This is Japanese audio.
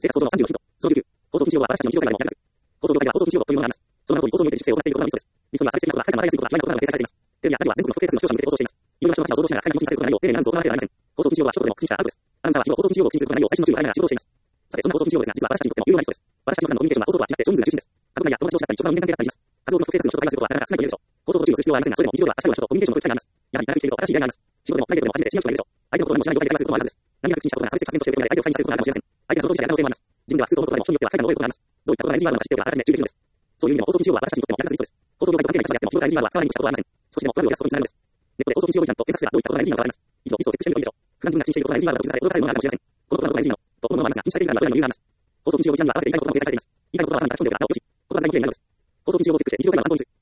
生活構造の35ヒント。小19。放送禁止用語は私たちの日常会話でも役立つ。放送業界では放送禁止用語というものがあります。その名の通り放送において実践を行っていることがミスです。リスンは再生的なことが海外のわかりやすいことが極めてコーナーが掲載されています。テレビやラジオは全国の不特定数の視聴者に向けて放送しています。有料な人たちの想像しながら海外の人にさせることの内容を丁寧なアナウンスを行わなければなりません。放送禁止用語は一言でも口にしたらアウトです。アナウンサーは日頃放送禁止用語を口にすることの内容を最新の注意を払いながら仕事をしています。さて、そんな放送禁止用語ですが、実は私たちにとっても有用なリストです。私たちの間のコミュニケーションは放送とは違って少人数が中心です。家族内や友達同士だったり、職場の人間関係だったりします。活動の不特定数の人と会話することはなかなか少ないと言えるでしょう。放送と注意をする必要はありませんが、それでも日常では確かに人とコミュニケーションを取る機会があります。やはり長く生きていると新しい出会いがあります。仕事でもプライベートでも初めて違う人がいるでしょう。相手のことにも知らない業界で会話することもあるはずです。何気なく口にしたことが差別的発言として受け止められ相手を介にすることがあるかもしれません。相手が想像したや可能性もあります。自分では普通と思うことでも人によっては海外の覚えることがあります。どういったことが大事になるのか知っておけばあらかじめ注意できるのです。そういう意味でも放送禁止用語は私たちにとっても役立つリストです。放送業界と関係ない人がやっても日頃大事になるは伝わりにくいしたことはありません。少しでもトラブルを出すことにつながるのです。ネットで放送禁止用語にちゃんと検索すればどういったことが大事になるかわかります。以上、ミスをチェックしてみるといいでしょう。普段自分が気にしていることが大事になるかと気づかされ、驚かされるものがあるかもしれません。このことはどこが大事なのと思うものもありますが、気にされているならそれらの理由があります。放送禁止用語一覧には合わせて言いたいことも掲載されています。言いたいことは何か一人ではなおよし、ここが大事な理由になるのです。放送禁止用語をチェックして日常会話を参考にする。